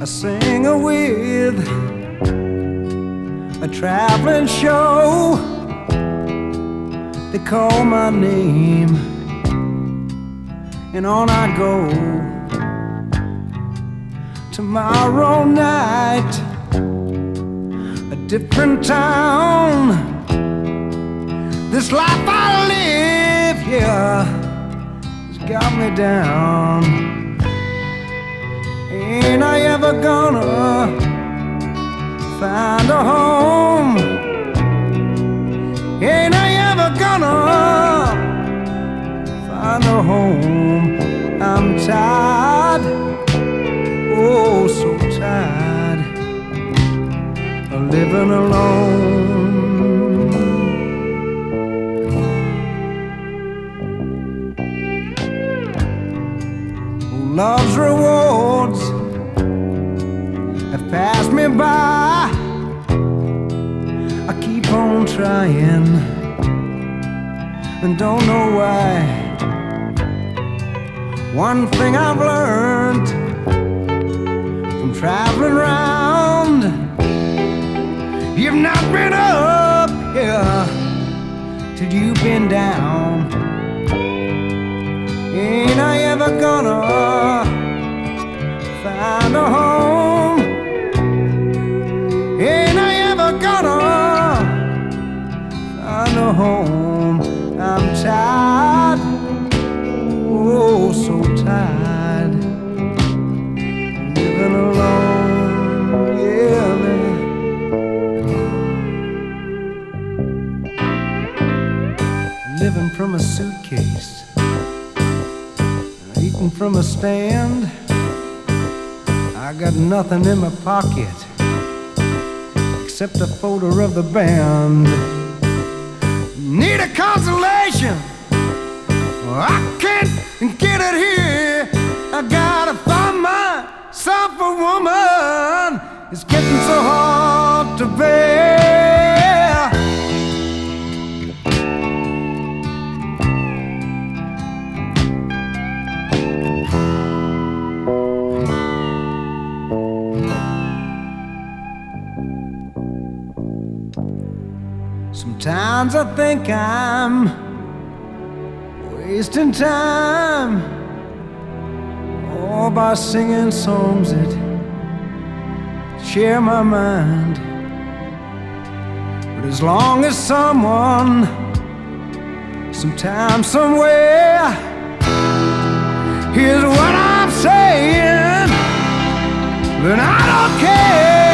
a singer with a traveling show. They call my name and on I go. Tomorrow night, a different town. This life I live here has got me down. Ain't I ever gonna find a home? Ain't I ever gonna find a home? I'm tired, oh so tired of living alone. Love's rewards have passed me by. I keep on trying and don't know why. One thing I've learned from traveling around, you've not been up here till you've been down. Ain't I ever gonna find a home? Ain't I ever gonna find a home? I'm tired, oh so tired, living alone, yeah man. Living from a suitcase, eating from a stand. I got nothing in my pocket except a photo of the band. Need a consolation, I can't get it here. I gotta find myself a woman. It's getting so hard to bear. Sometimes I think I'm wasting time, all by singing songs that share my mind. But as long as someone, sometime, somewhere, here's what I'm saying, then I don't care.